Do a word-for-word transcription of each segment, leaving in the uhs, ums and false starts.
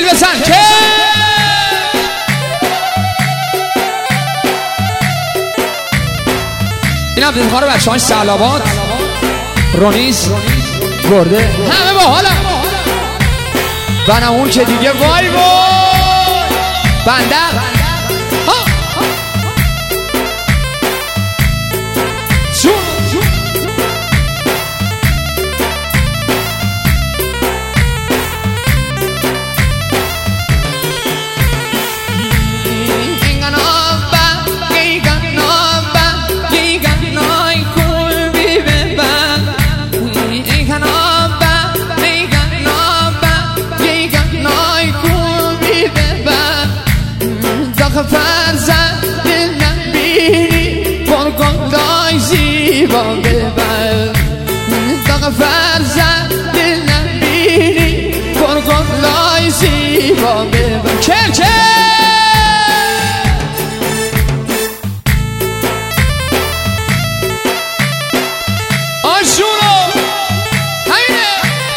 بزن که این هم دیدخواه بچه های سلابات رونیز گرده همه با حالا بنامون که دیگه وای وای بندر فرزند دلم بیری برگم دای زیبا ببر داغ فرزند دلم بیری برگم دای زیبا ببر کل کل آشونو همینه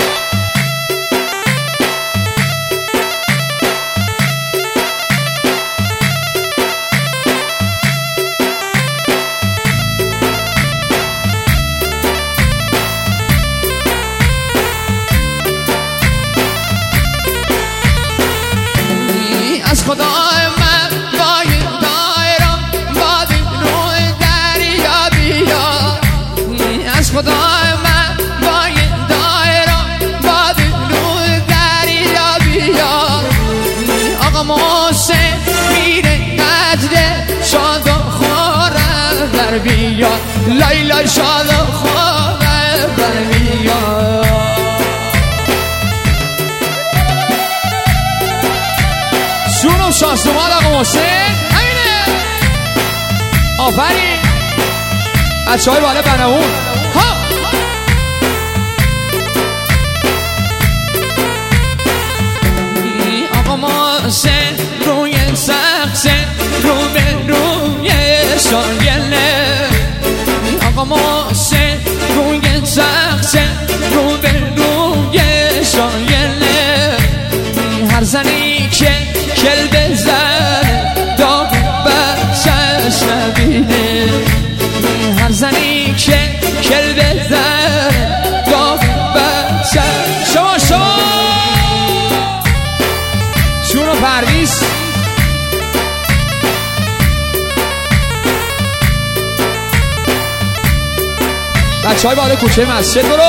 از خدای من باید دایرم باد روی دریا بیا از خدای من باید دایرم باد روی دریا بیا آقا محسن میره نجده شاد و خورم در بیا لای لای شاد و خورم در بیا شونو شانسومال آقا محسن همینه آفرین بچه های بالا بناون ها آقا محسن روی سقسه رو به روی شاگله آقا محسن روی سقسه رو به روی شاگله هر زنی که کل بزن داغ بچش نبینه هر زنی که کل بزن داغ بچش شما شما شونو پرویز بچه های بالا کوچه مسجد برو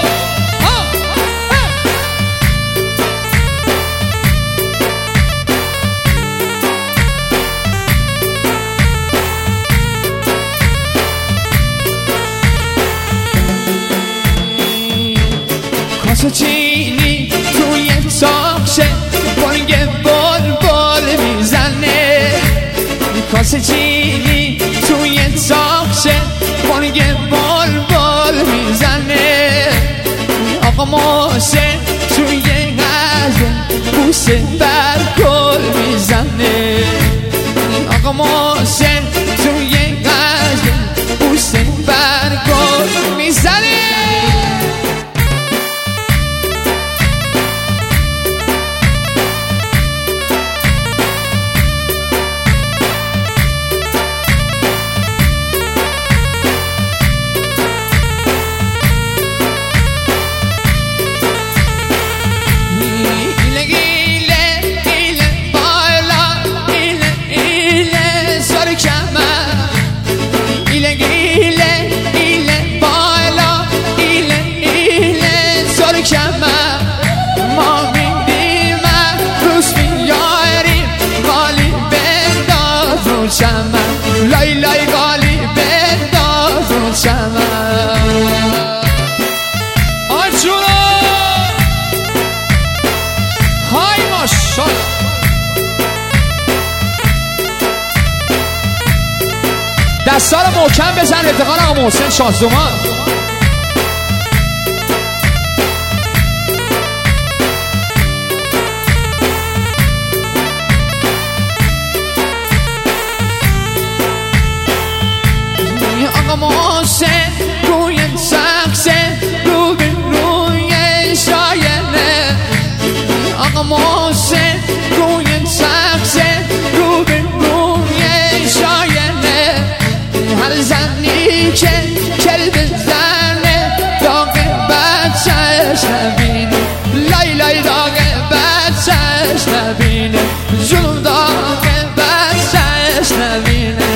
کاسه چینی توی ساخشه بانگ بال بال میزنه کاسه چینی توی ساخشه بانگ بال بال میزنه آقا محسن توی غزل بوسه بر گل میزنه آقا محسن توی غزل بوسه بر گل میزنه لای لای قالی بنداز اون چمن آجونا های ماشالله دستا رو محکم بزن افتخار آقا محسن شانزومان آقا محسن روی سقسه رو به روی شایله آقا محسن زنی که کرد زنه داغ بچهش نبینه لای لای داغ بچهش نبینه ظلم داغ بچهش نبینه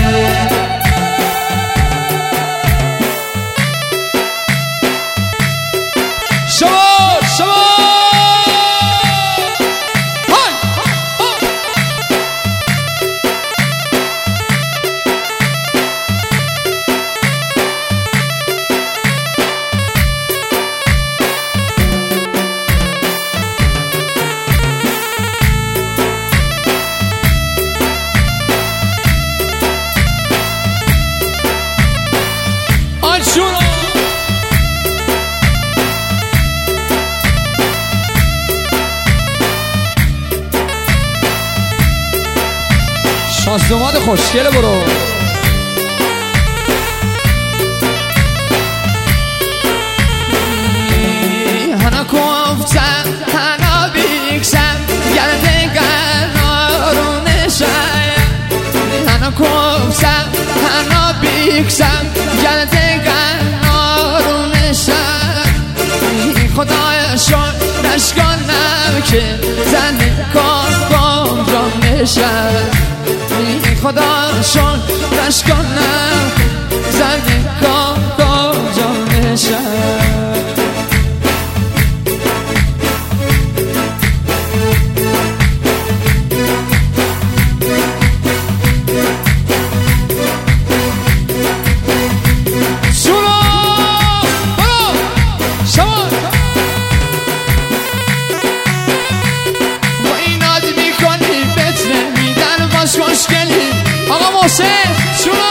شما شما شانزدومات خوشگله برو هنا گفتم هنا بیکسم گرده قرارونشم هنا گفتم هنا بیکسم گرده قرارونشم خدایشون نشکنم که زن کار کام نشم خداشون رش کنم زن کام کجا نشم شما برو شما با این ناد میکنی بهت نمیدن باز خوشگلی آقا محسن شما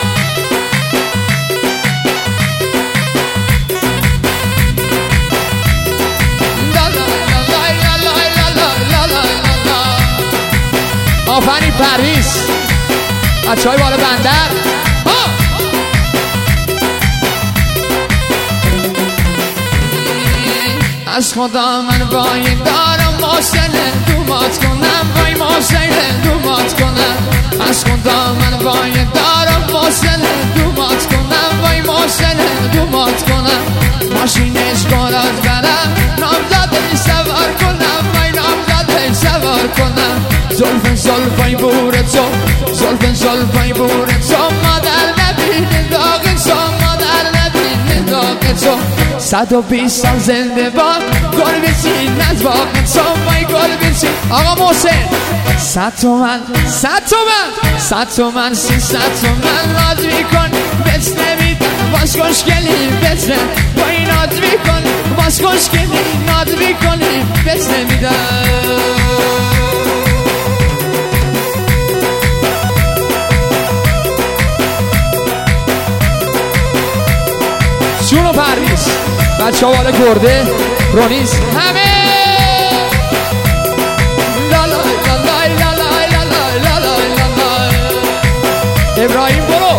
آفرین پرویز بچه های بالا بندر از خدا من باید دارم محسن دومات کنم وای محسن دومات کنم از خدا من باید دارم محسن دومات کنم وای محسن دومات کنم ماشینش برات برم نامزده سوار کنم وای نامزده سوار کنم زلف زلفای بور تو زلف زلفای بور تو مادر نبینه داغ تو مادر نبینه داغ تو صد و بیست سال زنده باد گل بچین از باغ تو وای گل بچین آقا محسن صد تومن صد تومن صد تومن سیصد تومن ناز میکن بهت نمیدن باز خوشگلی بهت وای ناز میکن باز خوشگلی ناز میکنی بهت نمیدن جون و پرویز بچه ها بالا گرده رونیز همه ابراهیم برو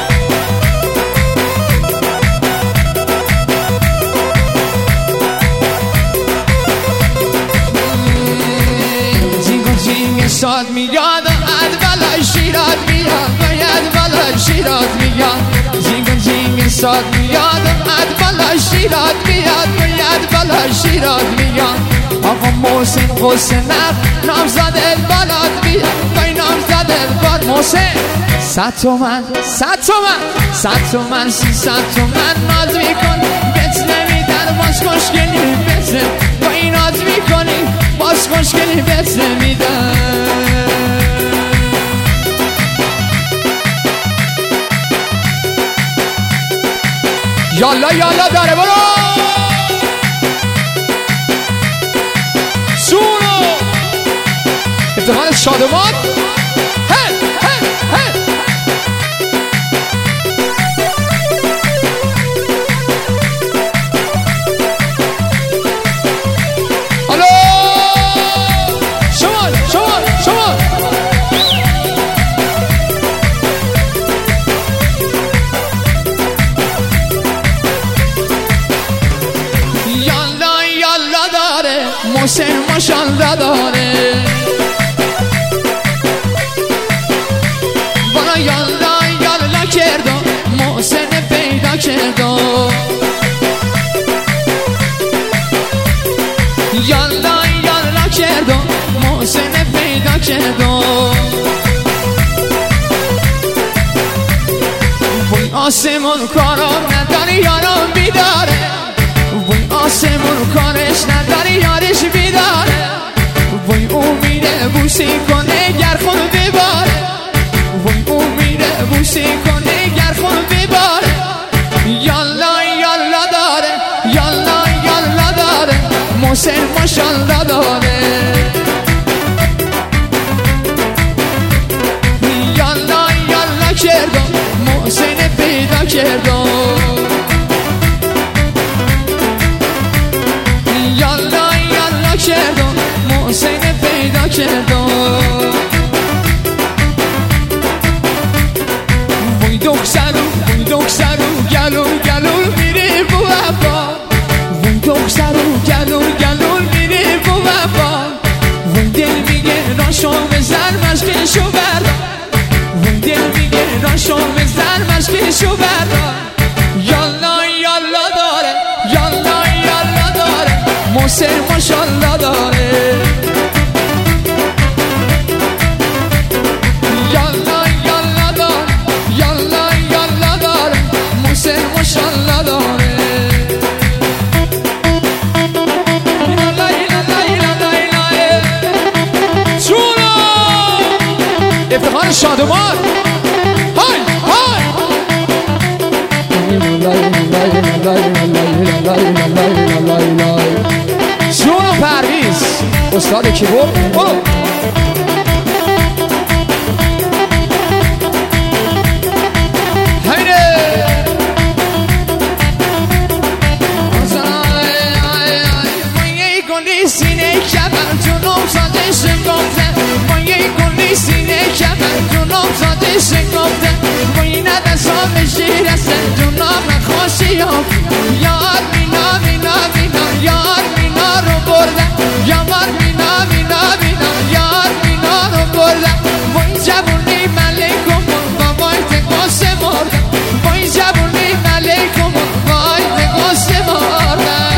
جینگ و جینگ ساد میاد اد بلای شیرات میاد باید بلای شیرات میاد جینگ و جینگ ساد میاد اد بلای شیرات میاد باید بلای شیرات میاد آقا محسن حسنم نامزد البالات میاد بای نامزد البال محسن صد تومن صد تومن صد تومن سیصد تومن ناز میکن بهت نمیدن باز خوشگلی بهت بای ناز میکنی باز خوشگلی بهت نمیدن یالا یالا داره برو سونو اتحاد شادمان هل هل هل الو شمال شمال شمال یالا یالا داره محسن ماشالله داره بنا یالا یالا کردم آسمون کارم نداره یارم بیداره وای آسمون کارش نداره یارش بیداره وای امیده بوسی کنه گر خون بباره وای امیده بوسی کنه گر خون بباره یالا یالا داره یالا یالا داره محسن ماشالله داره یالا یالا کردم محسن پیدا کردم یالا یالا کردم محسن پیدا کردم وای دخترو وای دخترو گلو گلو میره بو وفا وای دخترو گلو گلو میره بو وفا وای دل میگه راشو بزن مشکشو بردار وای دل میگه راشو بزن مشکشو بردار یالا یالا داره یالا یالا داره محسن ماشالله داره یالا یالا داره یالا یالا داره محسن ماشالله داره افتخار شادمان های های جون پرویز استاد کیبورد سینه کمر جنوب ساده شکافته ما یک گلی سینه کمر جنوب ساده شکافته ما این دستان شیرسته جناب خوشی یار مینا مینا مینا یار مینا رو بردن یار مینا مینا مینا یار مینا رو بردن با این جوونی ملیکم بابای تقاس مردن با این جوونی ملیکم بابای تقاس مردن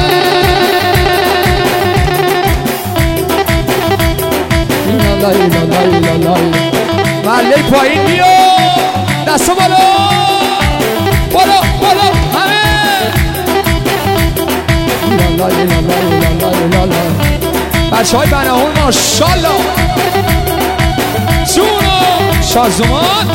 لای لای لای لای ملی پایین بیو دستو بالا بالا بالا همه لای لای لای لای لای بچه های بناهون ماشالله جونو شازومان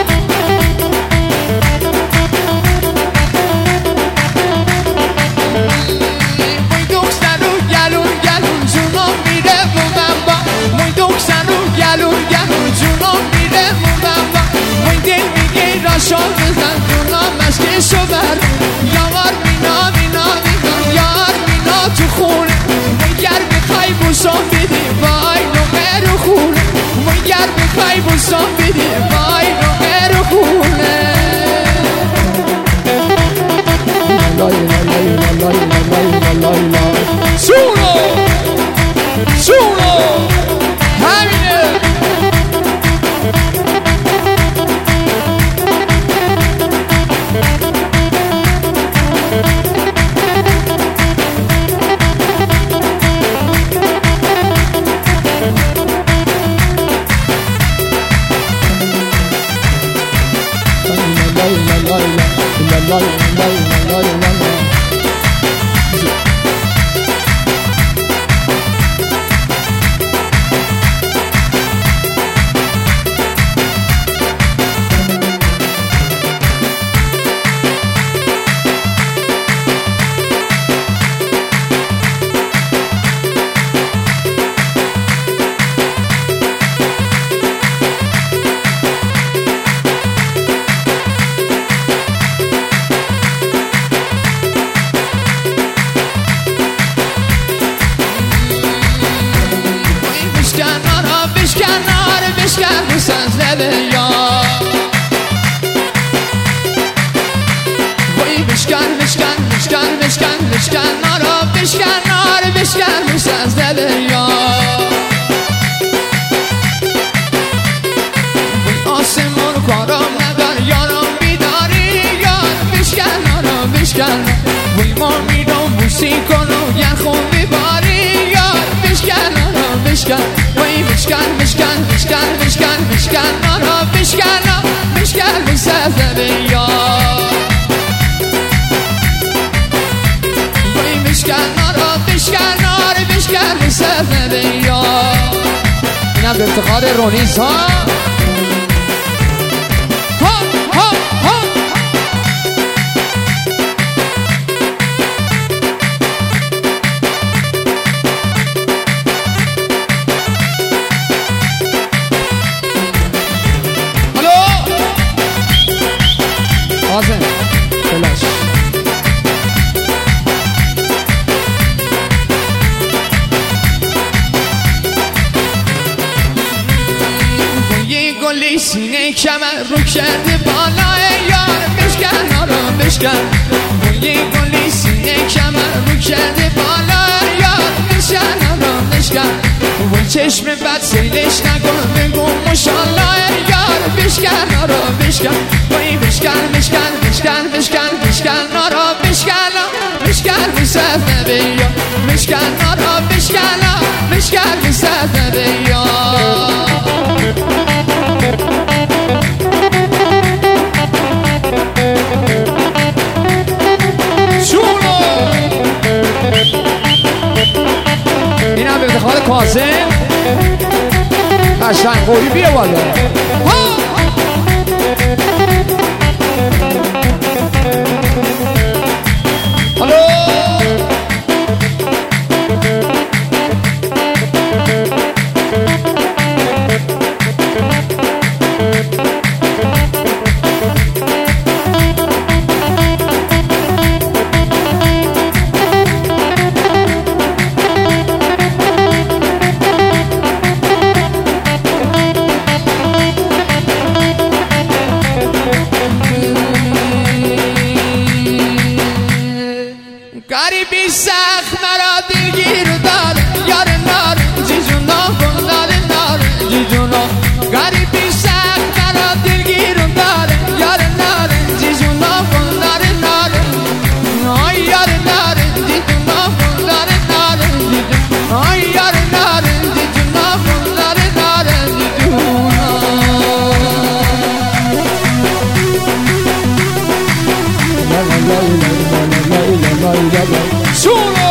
شو بزن تو نامش که شو بر یار مینا مینا مینا یار مینا تو خونه مگر بخوای بوسم بدی وای نومه رو خونه مگر بخوای بوسم بدی وای نومه رو خونه لای لای لای لای لای لای سونو سونو همینه بشکن بسنز لبه یا وای بشکن بشکن بشکن بشکن بشکن نارا بشکن نار بشکن بسنز لبه یا وای آسمون کارم ندار یارم بیداری یار بشکن نارا بشکن وای ما میرم بوسی کنم گر خون بباری یار بشکن نارا بشکن وای بشکن بشکن بشکن بشکن بشکن نارا بشکن بشکن بسزه به یار به افتخار رونیز ها ها ها ها آزم فلاش یه گلی سینه کمر رو کرده بالای یار بشکن آرا بشکن یه گلی سینه کمر رو کرده بالای یار بشکن آرا بشکن و چشم بد سیلش نکن بگو مشالله یار بشکن آرا بشکن وای بشکن بشکن بشکن بشکن بشکن آرا بشکن بشکن بسر نبیا بشکن آرا بشکن بشکن بسر نبیا این هم به افتخار کاظم قشنگ قوی بیا بالا هالو غریبی سخت مرا دلگیر دار یار نار جیجونا بندار نار جیجونا غریبی سخت مرا دلگیر دار یار نار جیجونا بندار نار آی یار نار جیجونا بندار نار آی یار نار جیجونا بندار نار جیجونا شورو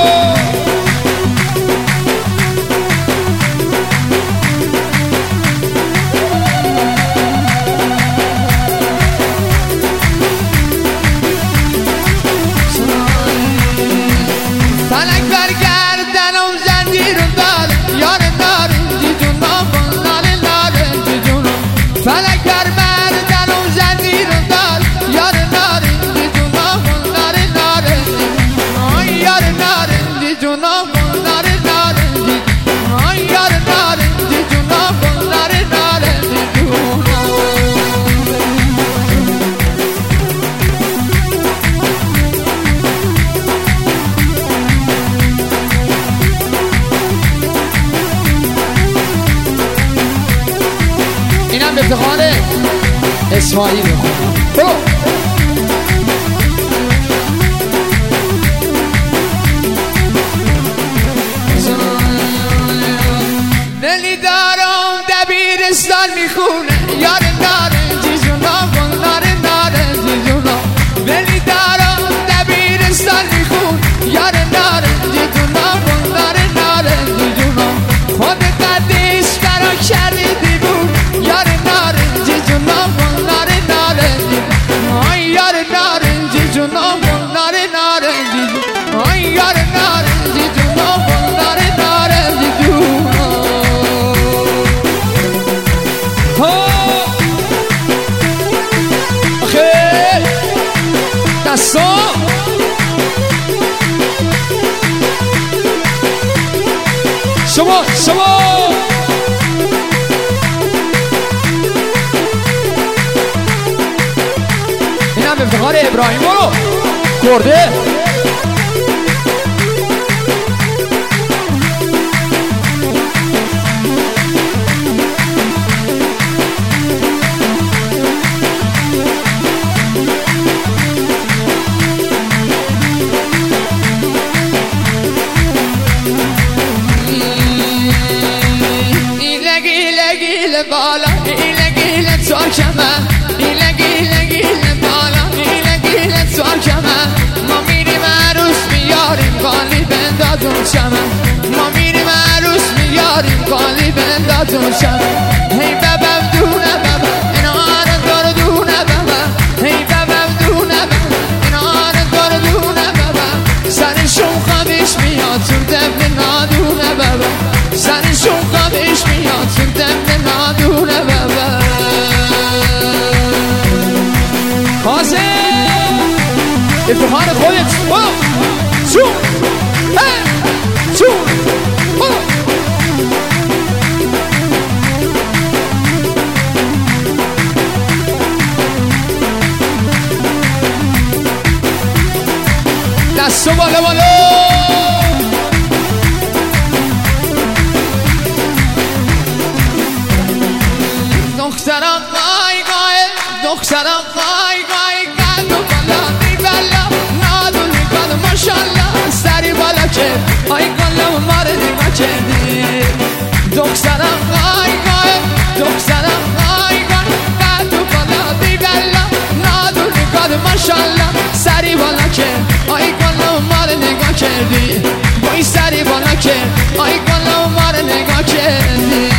فلک برگردنم زنجیر دار یار نار جیجونا بندار نار جیجونا فلک برگردنم زنجیر دار یار نار جیجونا بندار نار آی یار نار جیجونا بندار نار آی یار نار جیجونا بندار نار جیجونا اینم به افتخار اسماعیل بخونم برو دلی دارم دبیرستان میخونه یار ناره جیجونا بندار ناره جیجونا دلی دارم دبیرستان میخونه یار ناره جیجونا بندار ناره جیجونا خود قدیش برا کردی دیبون یار ناره جیجونا بندار ناره آی یار ناره جیجونا بندار ناره جیجونا آی یار ناره جیجونا بندار ناره جیجونا آخه دستا شما شما اینم به افتخار ابراهیم برو کرده بالا ایله گیله تو کمن ایله گیله گیله بالا ایله گیله تو کمن ما میریم عروس میاریم قالی بندادون چمن ما میریم عروس میاریم قالی بندادون چمن افتخار خودت برو چون چون برو دستو بالا بالا دخترم قای قای دخترم قای قای قد و بالا دی بالا نادو نگاد ماشالله سری بالا که آی گلم مار نگاه کردی دخترم قای قای دخترم قای قای قد و بالا دی بالا نادو نگاد ماشالله سری بالا که آی گلم مار نگاه کردی وای سری بالا که آی گلم مار نگاه کردی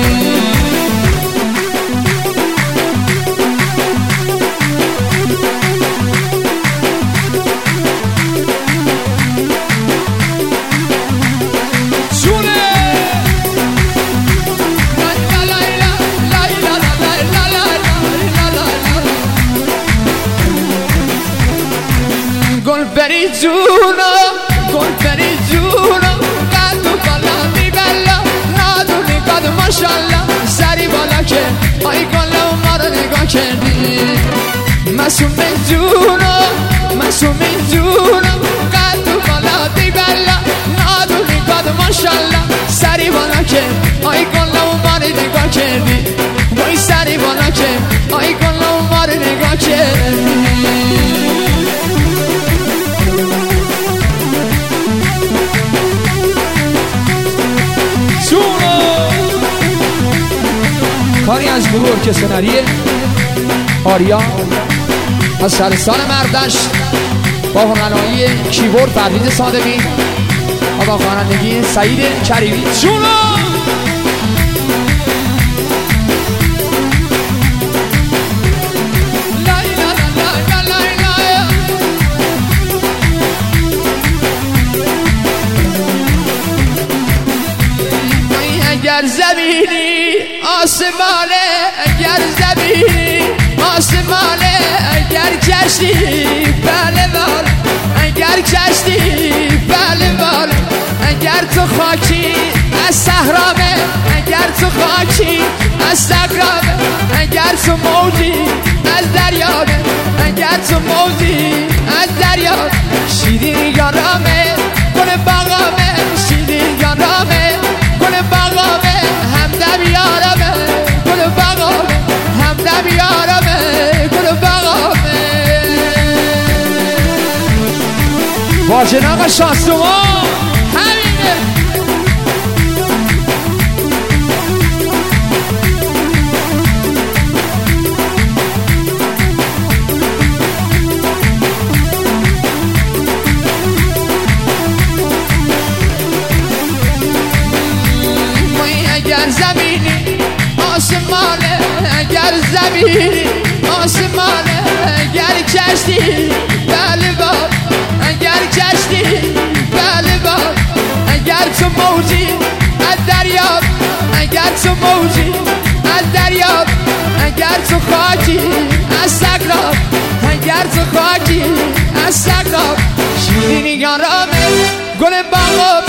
بری جونا گل بری جونا قد و بالا دی بالا نادو نگاد ماشالله سری بالا که آی گلم ما رو نگاه کردی مسوم جونا مسوم جونا قد و بالا دی بالا نادو نگاد ماشالله سری بالا که آی گلم ما رو نگاه کردی وای سری بالا که آی گلم ما رو نگاه کردی کاری از گروه ارکستراری آریا از شهرستان مردش با هنرنمایی کیبورد فرید صادقی و با خوانندگی سعید کریمی شونو اگر زمینی آسمانه اگر زمینی آسمانه اگر کشتی بله بال اگر کشتی بله بال اگر تو خاکی از صحرامه اگر تو خاکی از صحرامه اگر تو موجی از دریانه اگر تو موجی از دریانه شیرین یارامه گل باغامه شیرین یارامه گل باغامه همدم یارمه گل باغامه همدم یارمه گل باغامه واجن آقا شاستوان همینه اگر زمینی آسمانه اگر زمینی آسمانه اگر کشتی بله بال اگر کشتی بله بال اگر تو موجی از دریاب اگر تو موجی از دریاب اگر تو خاکی از سقراب اگر تو خاکی از سقراب شیرین یارامه گل باغ